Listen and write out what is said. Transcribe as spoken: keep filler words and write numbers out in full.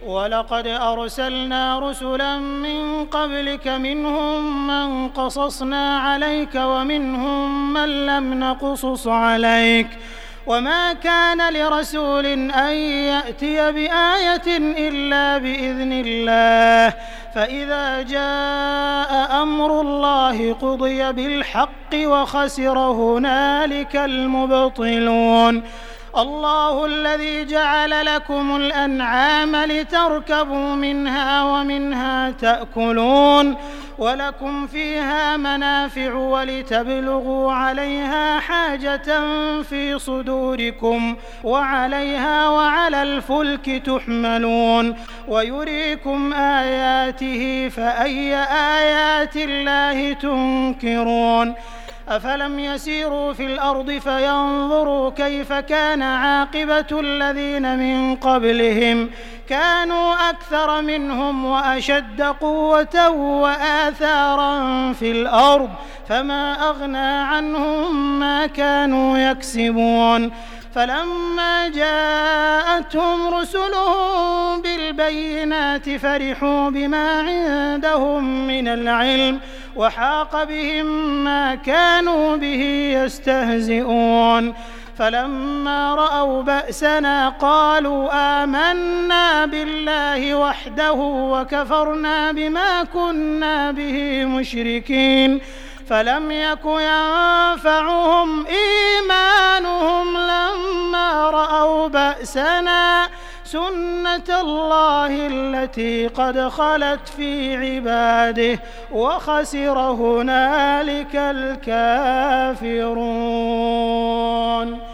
وَلَقَدْ أَرْسَلْنَا رُسُلًا مِّن قَبْلِكَ مِنْهُم مَّن قَصَصْنَا عَلَيْكَ وَمِنْهُم مَّن لَّمْ نَقْصُصْ عَلَيْكَ ۗ وَمَا كَانَ لِرَسُولٍ أَن يَأْتِيَ بِآيَةٍ إِلَّا بِإِذْنِ اللَّهِ ۚ فَإِذَا جَاءَ أَمْرُ اللَّهِ قُضِيَ بِالْحَقِّ وَخَسِرَ هُنَالِكَ الْمُبْطِلُونَ. اللَّهُ الَّذِي جَعَلَ لَكُمُ الْأَنْعَامَ لِتَرْكَبُوا مِنْهَا وَمِنْهَا تَأْكُلُونَ وَلَكُمْ فِيهَا مَنَافِعُ وَلِتَبْلُغُوا عَلَيْهَا حَاجَةً فِي صُدُورِكُمْ وَعَلَيْهَا وَعَلَى الْفُلْكِ تُحْمَلُونَ وَيُرِيكُمْ آيَاتِهِ فَأَيَّ آيَاتِ اللَّهِ تُنكِرُونَ. أَفَلَمْ يَسِيرُوا فِي الْأَرْضِ فَيَنظُرُوا كَيْفَ كَانَ عَاقِبَةُ الَّذِينَ مِن قَبْلِهِمْ ۚ كَانُوا أَكْثَرَ مِنْهُمْ وَأَشَدَّ قُوَّةً وَآثَارًا فِي الْأَرْضِ فَمَا أَغْنَىٰ عَنْهُم مَّا كَانُوا يَكْسِبُونَ. فَلَمَّا جَاءَتْهُمْ رُسُلُهُم بِالْبَيِّنَاتِ فَرِحُوا بِمَا عِندَهُم مِّنَ الْعِلْمِ وَحَاقَ بِهِم مَّا كَانُوا بِهِ يَسْتَهْزِئُونَ. فَلَمَّا رَأَوْا بَأْسَنَا قَالُوا آمَنَّا بِاللَّهِ وَحْدَهُ وَكَفَرْنَا بِمَا كُنَّا بِهِ مُشْرِكِينَ. فَلَمْ يَكُ يَنفَعُهُمْ إِيمَانُهُمْ لَمَّا رَأَوْا بَأْسَنَا ۖ سُنَّتَ اللَّهِ الَّتِي قَدْ خَلَتْ فِي عِبَادِهِ ۖ وَخَسِرَ هُنَالِكَ الْكَافِرُونَ.